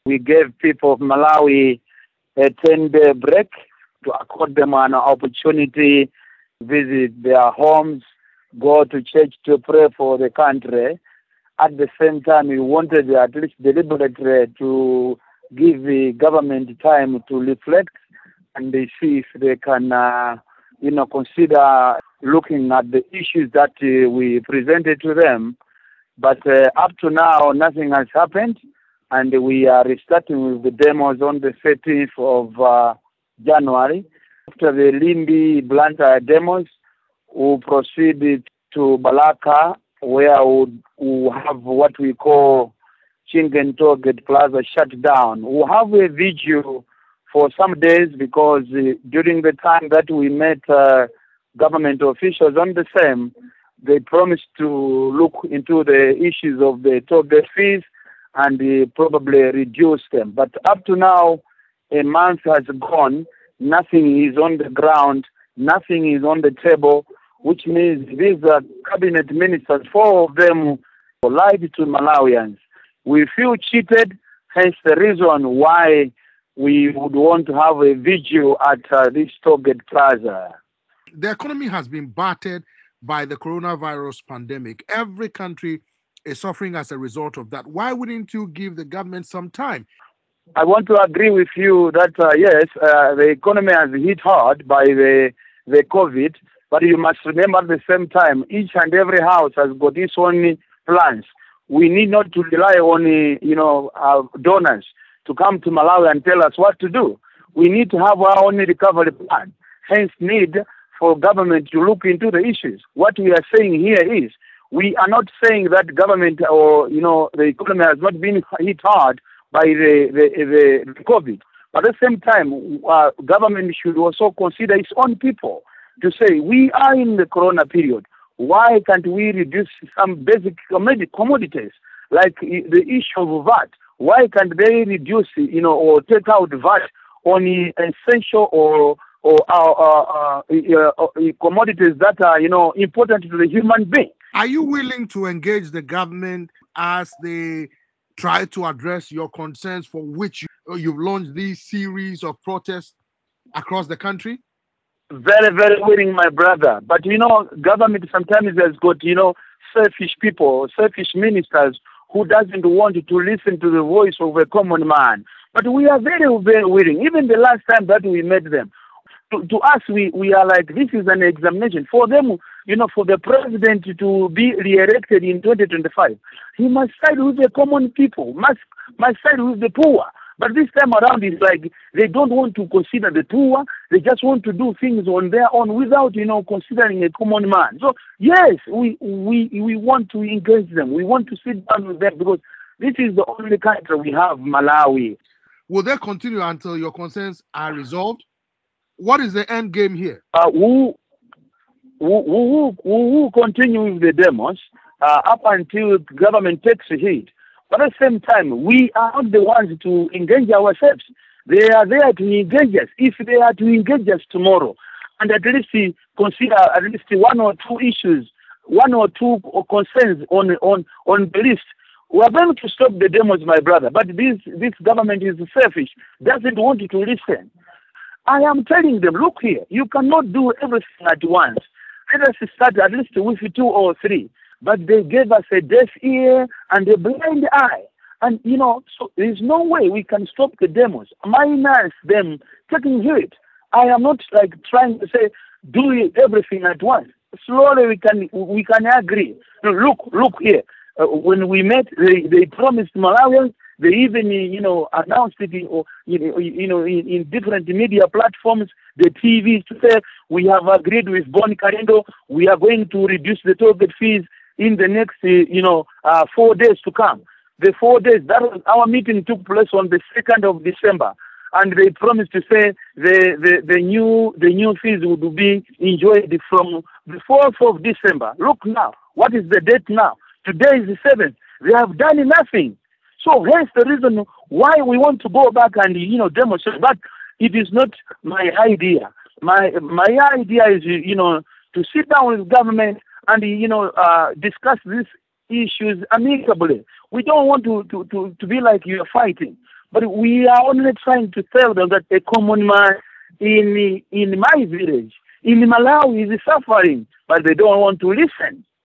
We gave people of Malawi a 10-day break to accord them an opportunity to visit their homes, go to church to pray for the country. At the same time, we wanted at least deliberately to give the government time to reflect and they see if they can, consider looking at the issues that we presented to them. But up to now, nothing has happened, and we are restarting with the demos on the 13th of January. After the Limbi Blantyre demos, we'll proceed to Balaka, where we'll have what we call Chingen Tollgate Plaza shut down. We'll have a vigil for some days because during the time that we met government officials on the same, they promised to look into the issues of the tollgate fees and probably reduce them. But up to now, a month has gone, nothing is on the ground, nothing is on the table, which means these cabinet ministers, 4 of them lied to Malawians. We feel cheated, hence the reason why we would want to have a vigil at this tollgate plaza. The economy has been battered by the coronavirus pandemic. Every country is suffering as a result of that. Why wouldn't you give the government some time? I want to agree with you that, yes, the economy has hit hard by the COVID, but you must remember at the same time, each and every house has got its own plans. We need not to rely on, donors to come to Malawi and tell us what to do. We need to have our own recovery plan. Hence, need for government to look into the issues. What we are saying here is, we are not saying that government or, the economy has not been hit hard by the COVID. But at the same time, government should also consider its own people to say, we are in the corona period. Why can't we reduce some basic commodities like the issue of VAT? Why can't they reduce, or take out VAT on essential or commodities that are, important to the human being? Are you willing to engage the government as they try to address your concerns for which you've launched these series of protests across the country? Very, very willing, my brother. But, government sometimes has got, selfish people, selfish ministers who doesn't want to listen to the voice of a common man. But we are very, very willing. Even the last time that we met them, to us, we are like, this is an examination. For them, for the president to be re-elected in 2025, he must side with the common people, must side with the poor. But this time around, it's like they don't want to consider the poor. They just want to do things on their own without, considering a common man. So, yes, we want to engage them. We want to sit down with them because this is the only country we have, Malawi. Will they continue until your concerns are resolved? What is the end game here? We will continue with the demos up until government takes a hit. But at the same time, we are not the ones to engage ourselves. They are there to engage us. If they are to engage us tomorrow, and at least consider at least 1 or 2 issues, 1 or 2 concerns on the list, we are going to stop the demos, my brother. But this government is selfish, doesn't want to listen. I am telling them, look here, you cannot do everything at once. Let us start at least with 2 or 3. But they gave us a deaf ear and a blind eye. And, so there's no way we can stop the demos, minus them taking it. I am not like trying to say, do everything at once. Slowly we can agree. Look here. When we met, they promised Malawians. They even, announced it in different media platforms, the TV, to say we have agreed with Boni Karendo. We are going to reduce the tollgate fees in the next, 4 days to come. The 4 days, our meeting took place on the 2nd of December, and they promised to say the new fees would be enjoyed from the 4th of December. Look now, what is the date now? Today is the 7th. They have done nothing. So hence the reason why we want to go back and demonstrate. But it is not my idea. My idea is to sit down with government and discuss these issues amicably. We don't want to be like you are fighting. But we are only trying to tell them that a common man in my village, in Malawi, is suffering, but they don't want to listen.